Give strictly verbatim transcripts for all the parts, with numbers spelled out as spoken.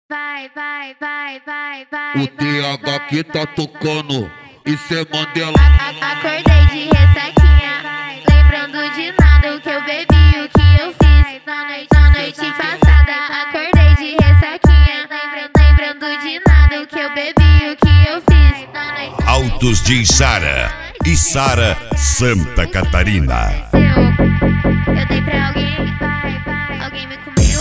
Vai, vai, vai, vai, vai. O T H que tá tocando, isso é Mandela. A Acordei de ressaquinha, lembrando de nada o que eu bebi, o que eu fiz na noite, na noite passada. Acordei de ressaquinha, lembrando, lembrando de nada o que eu bebi, o que eu fiz na noite. Autos de Içara, Içara, Santa Catarina. Eu dei pra alguém, alguém me comeu.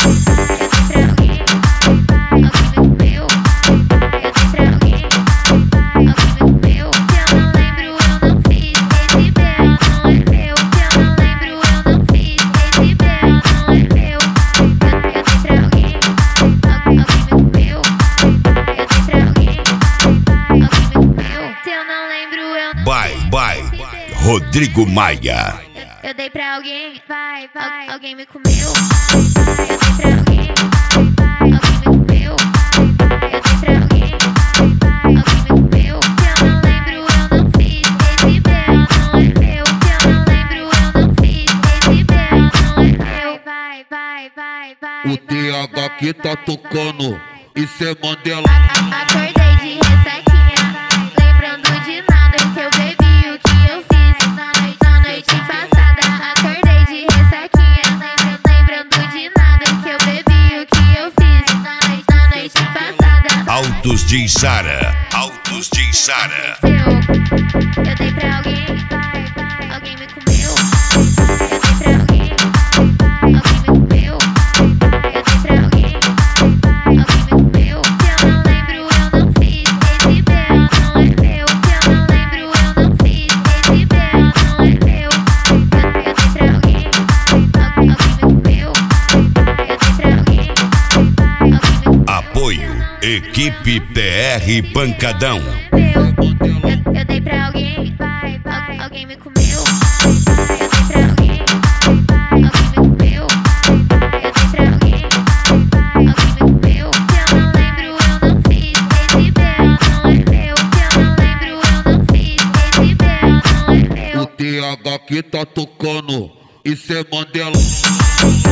Eu dei pra alguém, alguém me comeu. Eu dei pra alguém, alguém me comeu. Que eu não lembro, eu não fiz. Esse B O não é meu. Que eu não lembro, eu não fiz. Esse B O não é meu. Eu, eu dei pra alguém, alguém, alguém me comeu. Eu dei pra alguém, alguém me comeu. Se eu não lembro, eu não. Vai, vai, Rodrigo Maia. Eu dei pra alguém, vai, vai, alguém me comeu. Eu dei pra alguém, alguém me comeu. Eu dei pra alguém, alguém me comeu. Que eu não lembro, eu não fiz. Esse B O não é meu. Que eu não lembro, eu não fiz. Esse B O não é meu. Vai, vai, vai, vai. O T H que tá tocando, isso é Mandela. Acordei de ressaquinha, lembrando de nada o que eu bebi, o que eu fiz na noite, na noite passada. Acordei de ressaquinha, lembrando de nada o que eu bebi, o que eu fiz na noite, na noite passada. Autos de Içara, Autos de Içara. Eu, eu dei pra alguém, alguém me comeu. Eu dei pra alguém, alguém me comeu. Eu dei pra alguém, alguém me comeu. Que eu não lembro, eu não fiz. Esse B O não é meu. Que eu não lembro, eu não fiz. Esse B O não é meu. Eu, eu dei pra alguém, alguém, alguém me comeu. Eu dei pra alguém, alguém me comeu. Apoio, Equipe P R Pancadão. Eu, eu, eu dei pra alguém, vai, vai, alguém me comeu. Eu dei pra alguém, alguém me comeu. Eu dei pra alguém, alguém me comeu. Que eu não lembro, eu não fiz. Esse B O não é meu. Que eu não lembro, eu não fiz. Esse B O não é meu. O T H que tá tocando, isso é Mandela.